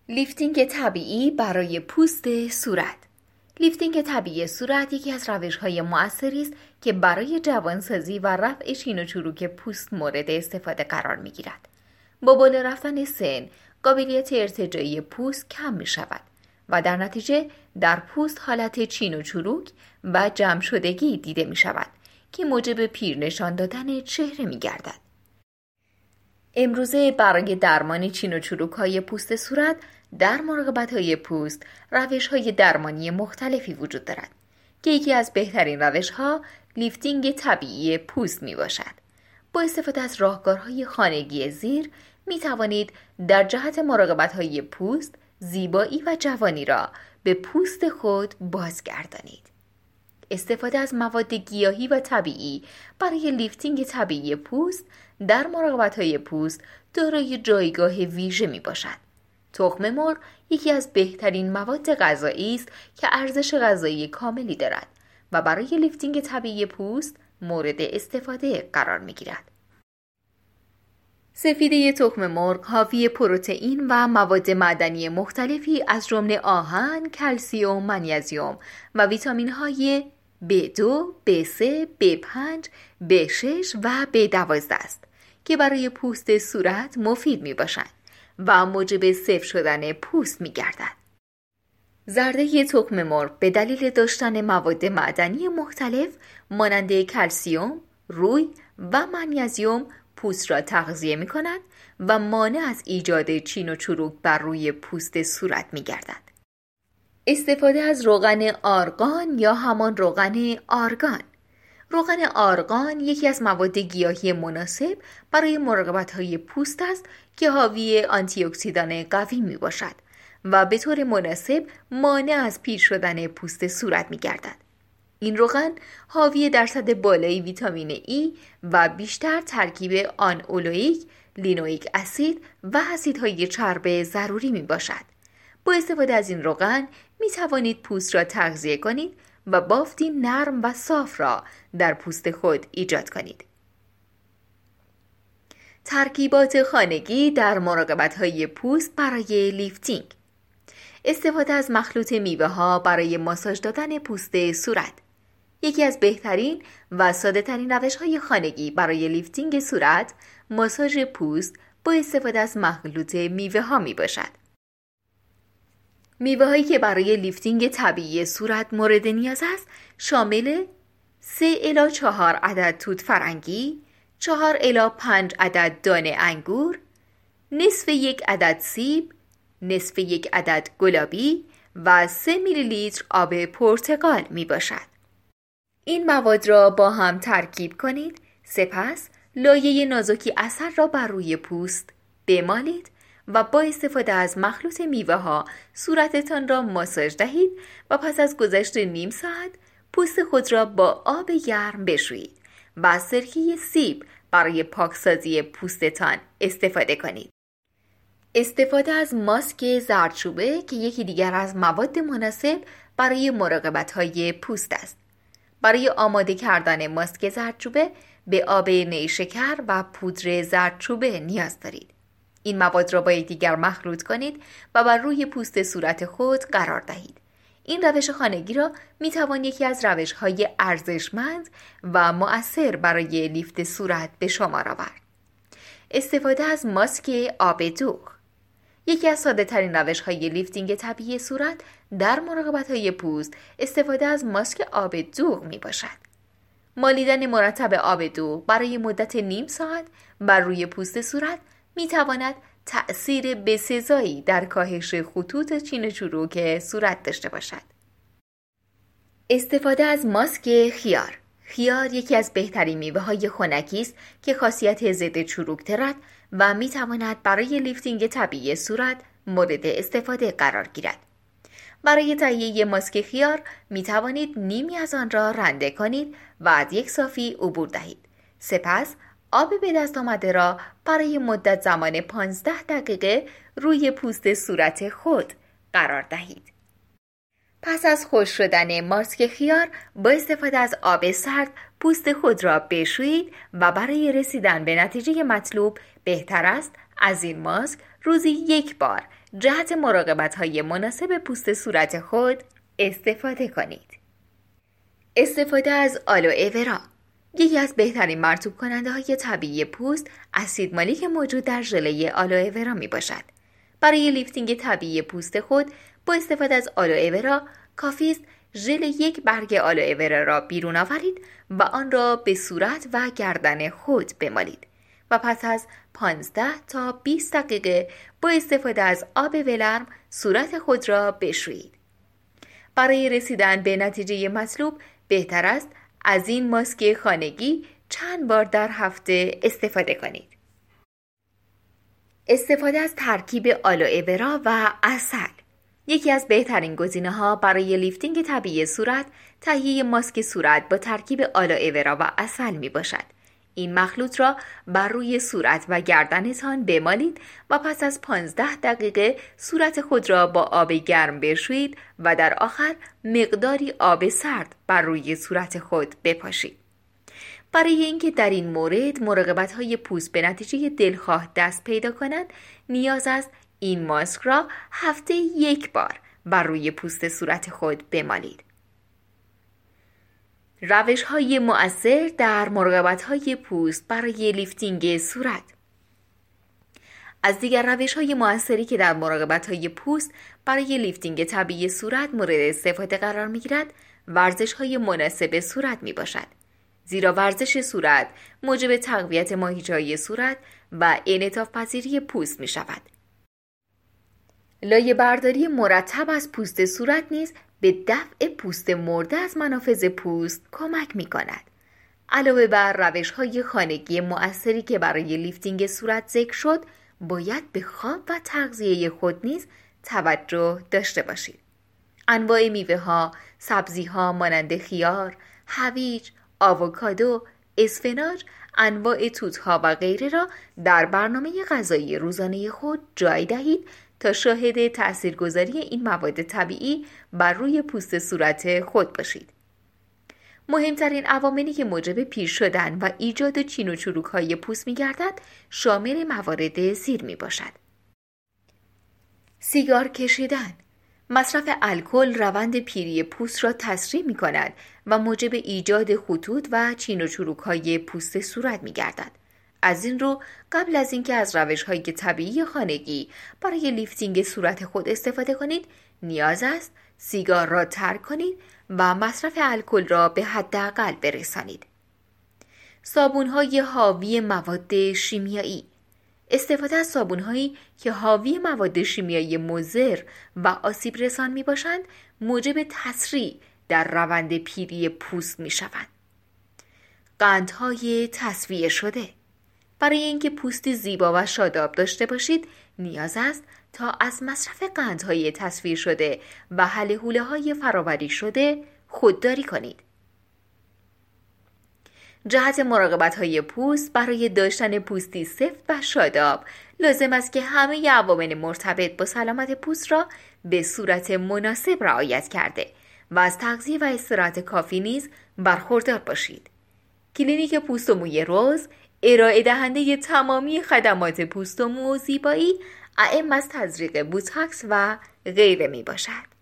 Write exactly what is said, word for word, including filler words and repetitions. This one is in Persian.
لیفتینگ طبیعی برای پوست صورت. لیفتینگ طبیعی صورت یکی از روش‌های مؤثری است که برای جوانسازی و رفع چین و چروک پوست مورد استفاده قرار می‌گیرد. با بالا رفتن سن، قابلیت ارتجاعی پوست کم می‌شود و در نتیجه در پوست حالت چین و چروک و جمع شدگی دیده می‌شود که موجب پیر نشان دادن چهره می‌گردد. امروزه برای درمان چین و چروک‌های پوست صورت در مراقبت‌های پوست روش‌های درمانی مختلفی وجود دارد که یکی از بهترین روش‌ها لیفتینگ طبیعی پوست میباشد. با استفاده از راهکارهای خانگی زیر می توانید در جهت مراقبت‌های پوست زیبایی و جوانی را به پوست خود بازگردانید. استفاده از مواد گیاهی و طبیعی برای لیفتینگ طبیعی پوست در مراقبت‌های پوست دارای جایگاه ویژه میباشد. تخم مرغ یکی از بهترین مواد غذایی است که ارزش غذایی کاملی دارد و برای لیفتینگ طبیعی پوست مورد استفاده قرار می‌گیرد. سفیده تخم مرغ حاوی پروتئین و مواد معدنی مختلفی از جمله آهن، کلسیم، منیزیم و ویتامین‌های بی دو، بی سه، بی پنج، بی شش و بی دوازده است که برای پوست صورت مفید میباشند و موجب سفت شدن پوست می‌گردد. زرده تخم مرغ به دلیل داشتن مواد معدنی مختلف مانند کلسیم، روی و منیزیم پوست را تغذیه می‌کند و مانع از ایجاد چین و چروک بر روی پوست صورت می‌گردد. استفاده از روغن آرگان یا همان روغن آرگان. روغن آرگان یکی از مواد گیاهی مناسب برای مراقبت‌های پوست است که حاوی آنتی اکسیدان قوی می باشد و به طور مناسب مانع از پیر شدن پوست صورت می گردد. این روغن حاوی درصد بالای ویتامین ای و بیشتر ترکیب آن اولوئیک، لینوئیک اسید و اسیدهای چرب ضروری می باشد. با استفاده از این روغن می توانید پوست را تغذیه کنید و بافتی نرم و صاف را در پوست خود ایجاد کنید. ترکیبات خانگی در مراقبت‌های پوست برای لیفتینگ. استفاده از مخلوط میوه‌ها برای ماساژ دادن پوست صورت. یکی از بهترین و ساده‌ترین روش‌های خانگی برای لیفتینگ صورت، ماساژ پوست با استفاده از مخلوط میوه‌ها میباشد. میوه‌هایی که برای لیفتینگ طبیعی صورت مورد نیاز است شامل سه الی چهار عدد توت فرنگی، چهار الی پنج عدد دانه انگور، نصف یک عدد سیب، نصف یک عدد گلابی و سه میلی لیتر آب پرتقال می باشد. این مواد را با هم ترکیب کنید، سپس لایه نازکی عسل را بر روی پوست بمالید و با استفاده از مخلوط میوه ها صورتتان را ماساژ دهید و پس از گذشت نیم ساعت پوست خود را با آب گرم بشویید و از سرکه سیب برای پاکسازی پوستتان استفاده کنید. استفاده از ماسک زردچوبه که یکی دیگر از مواد مناسب برای مراقبت‌های پوست است. برای آماده کردن ماسک زردچوبه به آب نیشکر و پودر زردچوبه نیاز دارید. این مواد را با یکدیگر مخلوط کنید و بر روی پوست صورت خود قرار دهید. این روش خانگی را می توان یکی از روش‌های ارزشمند و مؤثر برای لیفت صورت به شمار آورد. استفاده از ماسک آب دوغ. یکی از ساده‌ترین روش‌های لیفتینگ طبیعی صورت در مراقبت‌های پوست استفاده از ماسک آب دوغ می باشد. مالیدن مرتب آب دوغ برای مدت نیم ساعت بر روی پوست صورت می تواند تأثیر بسزایی در کاهش خطوط چین و چروک صورت داشته باشد. استفاده از ماسک خیار. خیار یکی از بهترین میوه‌های خنکی است که خاصیت ضد چروک دارد و می تواند برای لیفتینگ طبیعی صورت مورد استفاده قرار گیرد. برای تهیه ماسک خیار می توانید نیمی از آن را رنده کنید و از یک صافی عبور دهید. سپس آب به دست آمده را برای مدت زمان پانزده دقیقه روی پوست صورت خود قرار دهید. پس از خشک شدن ماسک خیار با استفاده از آب سرد پوست خود را بشویید و برای رسیدن به نتیجه مطلوب بهتر است از این ماسک روزی یک بار جهت مراقبت‌های مناسب پوست صورت خود استفاده کنید. استفاده از آلوئه ورا یکی از بهترین مرطوب کننده های طبیعی پوست اسید مالیک موجود در ژله آلوئه ورا می باشد. برای لیفتینگ طبیعی پوست خود با استفاده از آلوئه ورا کافی است ژل یک برگ آلوئه ورا را بیرون آورید و آن را به صورت و گردن خود بمالید و پس از پانزده تا بیست دقیقه با استفاده از آب ولرم صورت خود را بشویید. برای رسیدن به نتیجه مطلوب بهتر است از این ماسک خانگی چند بار در هفته استفاده کنید. استفاده از ترکیب آلوئه ورا و عسل یکی از بهترین گزینه‌ها برای لیفتینگ طبیعی صورت تهیه ماسک صورت با ترکیب آلوئه ورا و عسل می باشد. این مخلوط را بر روی صورت و گردنتان بمالید و پس از پانزده دقیقه صورت خود را با آب گرم بشویید و در آخر مقداری آب سرد بر روی صورت خود بپاشید. برای اینکه در این مورد مراقبت‌های پوست به نتیجه دلخواه دست پیدا کند، نیاز است این ماسک را هفته یک بار بر روی پوست صورت خود بمالید. روش‌های مؤثر در مراقبت‌های پوست برای لیفتینگ صورت. از دیگر روش‌های مؤثری که در مراقبت‌های پوست برای لیفتینگ طبیعی صورت مورد استفاده قرار می‌گیرد، ورزش‌های مناسب صورت می‌باشد. زیرا ورزش صورت موجب تقویت ماهیچه‌های صورت و انعطاف پذیری پوست می‌شود. لایه برداری مرتب از پوست صورت نیز به دفع پوست مرده از منافذ پوست کمک می کند. علاوه بر روش‌های خانگی مؤثری که برای لیفتینگ صورت ذکر شد، باید به خواب و تغذیه خود نیز توجه داشته باشید. انواع میوه‌ها، سبزی‌ها مانند خیار، هویج، آووکادو، اسفناج، انواع توت‌ها و غیره را در برنامه غذایی روزانه خود جای دهید تا شاهد تاثیرگذاری این مواد طبیعی بر روی پوست صورت خود باشید. مهمترین عواملی که موجب پیر شدن و ایجاد چین و چروک‌های پوست می‌گردد شامل موارد زیر می‌باشد. سیگار کشیدن. مصرف الکل روند پیری پوست را تسریع می‌کند و موجب ایجاد خطوط و چین و چروک‌های پوست صورت می‌گردد. از این رو قبل از اینکه از روش‌های طبیعی خانگی برای لیفتینگ صورت خود استفاده کنید، نیاز است سیگار را ترک کنید و مصرف الکل را به حداقل برسانید. صابون‌های حاوی مواد شیمیایی. استفاده از صابون‌هایی که حاوی مواد شیمیایی مضر و آسیب رسان می‌باشند، موجب تسریع در روند پیری پوست می‌شوند. قندهای تصفیه شده. برای اینکه پوستی زیبا و شاداب داشته باشید، نیاز است تا از مصرف قندهای تصفیه شده و هله هوله‌های فراوری شده خودداری کنید. جهت مراقبت‌های پوست برای داشتن پوستی سفت و شاداب، لازم است که همه عوامل مرتبط با سلامت پوست را به صورت مناسب رعایت کرده و از تغذیه و استراحت کافی نیز برخوردار باشید. کلینیک پوست و موی روز ارائه دهنده تمامی خدمات پوست و مو و زیبایی، اعم از تزریق بوتاکس و غیره می باشد.